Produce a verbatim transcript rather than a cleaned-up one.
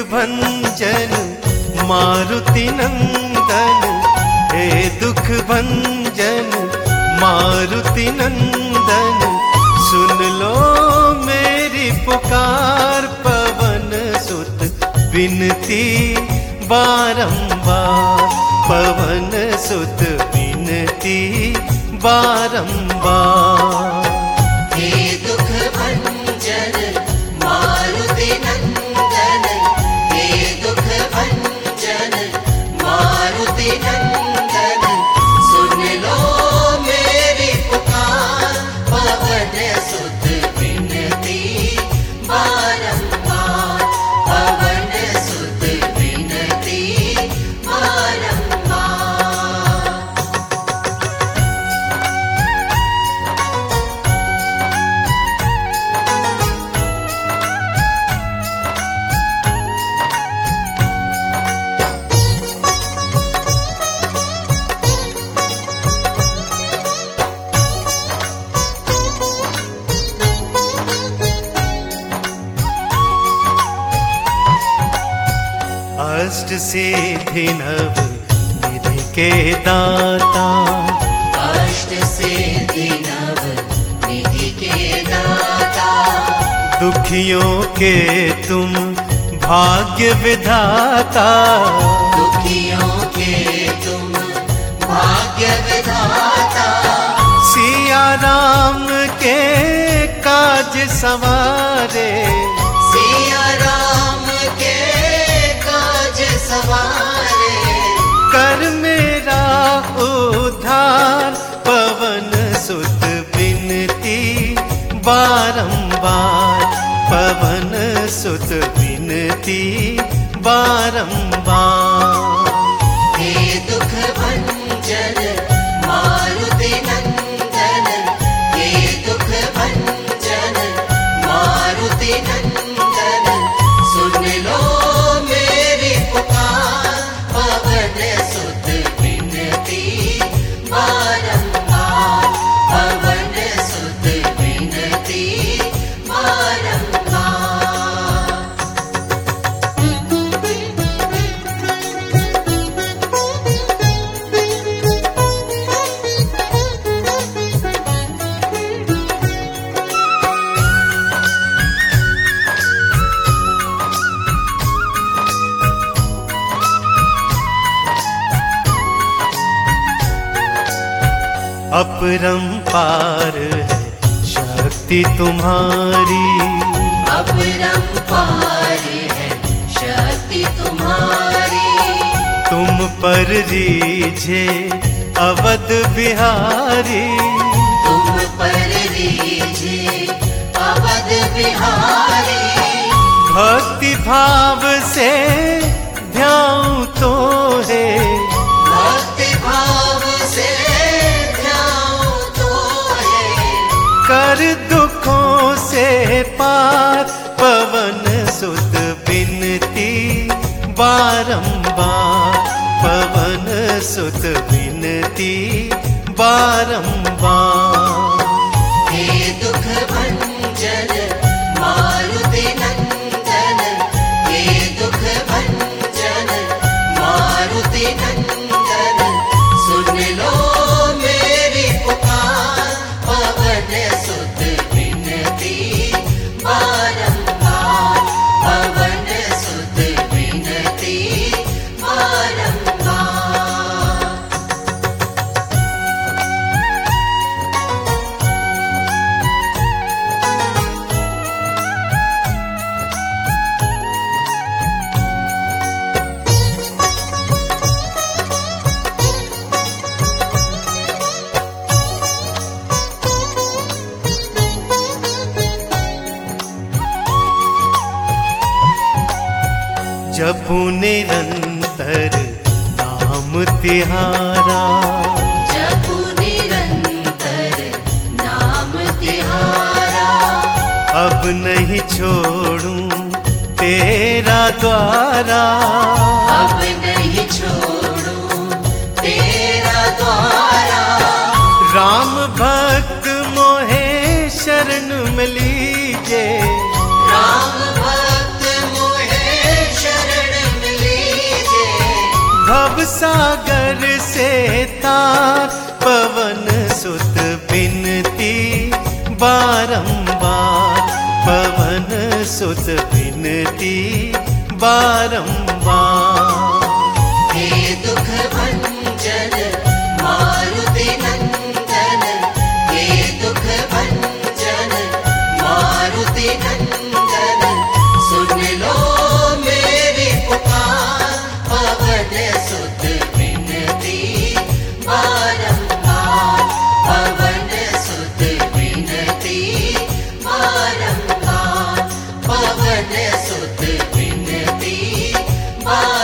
भंजन मारुति नंदन, हे दुख भंजन मारुति नंदन, सुन लो मेरी पुकार पवन सुत विनती बारंबार, पवन सुत विनती बारंबार। हे दुख भंजन मारुति नंदन, हे दुख भंजन मारुति नंदन, सुन लो मेरी पुकार पवन सुत विनती बारंबार, पवन सुत विनती बारंबार। अष्ट सिद्धि नव निधि के दाता, अष्ट सिद्धि नव निधि के दाता, दुखियों के तुम भाग्य विधाता, दुखियों के तुम भाग्य विधाता, सिया राम के काज सवारे, सिया राम के काज सवारे, कर मेरा उद्धार पवन सुत विनती बारंबार, पवन सुत विनती बारंबार। हे दुख भंजन मारुति नंदन, हे दुख भंजन मारुति नंदन, सुन लो मेरी पुकार पवन सुत विनती बारंबार, पवन सुत विनती बारंबार। अपरंपार है शक्ति तुम्हारी, अपरंपार है शक्ति तुम्हारी, तुम पर रीझे अवध बिहारी, तुम पर रीझे अवध बिहारी, भक्ति भाव से ध्याऊं तो है, भक्ति भाव से ध्याऊं तो है, कर दुखों से पार पवन सुत विनती बारंबार, पवन सुत विनती बारंबार। हे दुख भंजन मारुति नंदन, हे दुख भंजन मारुति नंदन, सुन लो मेरी पुकार पवन सुत विनती बारंबार, पवन सुत विनती बारंबार। जपू निरंतर नाम तिहारा, जपू निरंतर नाम तिहारा, अब नहीं छोड़ूं तेरा द्वारा, अब नहीं छोड़ूं तेरा द्वारा, राम भक्त मोहे शरण में लीजे, राम भक्त मोहे शरण पवन सुत बिनती बारंबार, पवन सुत बिनती बारंबार। हे दुख भंजन मारुति नंदन, हे दुख भंजन मारुति नंदन, सुन लो मेरी पुकार, पवन सुत बिनती बारंबार, पवन सुत बिनती बारंबार, पवन सुत बिनती बारंबार।